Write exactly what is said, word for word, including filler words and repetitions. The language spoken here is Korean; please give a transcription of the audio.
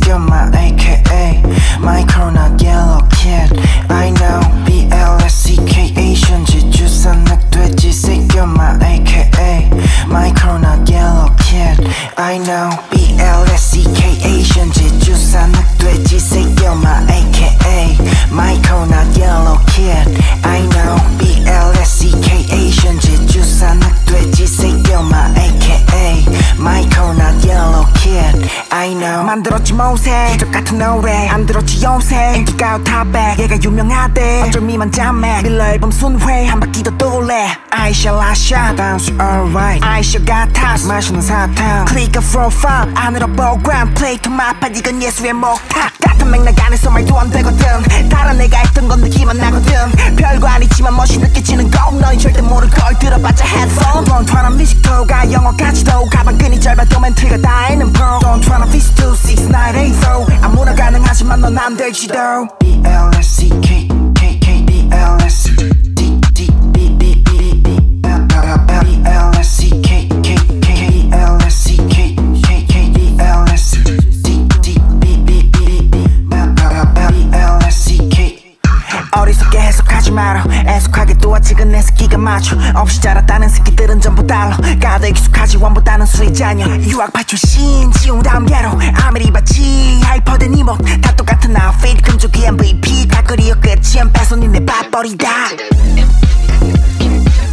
You're my A K A My corner yellow kid I know B L S C K Asian 지주산 늑돼지색 You're my A K A My corner yellow kid I know B L S C K Asian 지주산 늑돼지색 You're my A K A My corner yellow kid I know B L S C K Asian 지주산 늑돼지색 You're my A K A My corner yellow kid I know 만들었지 모세 기적 같은 노래 안 들었지 요새 인기가요 탑백 얘가 유명하대 어쩔 미만 잠에 밀러 앨범 순회 한 바퀴 더 돌래 아이샤 라샤 bounce alright 아이샤 같아 마시는 사탕 클릭 프로파일 안으로 프로그램 플레이 투 마팔 이건 예수의 목탁 같은 맥락 안에서 말도 안 되거든 다른 애가 했던 건 느낌만 나거든 별거 아니지만 멋이 느껴지는 거 너희 절대 모를 걸 들어봤자 headphone Don't tryna 뮤직도가 영어까지도 가방끈이 짧아도 멘트가 다 있는 pro Don't tryna fix two six nine eight four 아무나 가능하지만 넌 안 될지도 B L S C K K K B L S D D B B B B L S C K K K B L S C K K K B L S D D B B B B L S C K 어리석게 해석하지 마라 애석하게 또아직은 내 새끼가 맞춰 없이 자랐다는 새끼들은 전부 달러 가득 익숙하지 원보다는 수혜자녀 유학파 출신 지운 다음 예로 아무리 봤지 하이퍼된 이목 다 똑같은 아웃핏 금쪽이 엠브이피 다 그리어 끝이엔 뺏어 니네 밥벌이다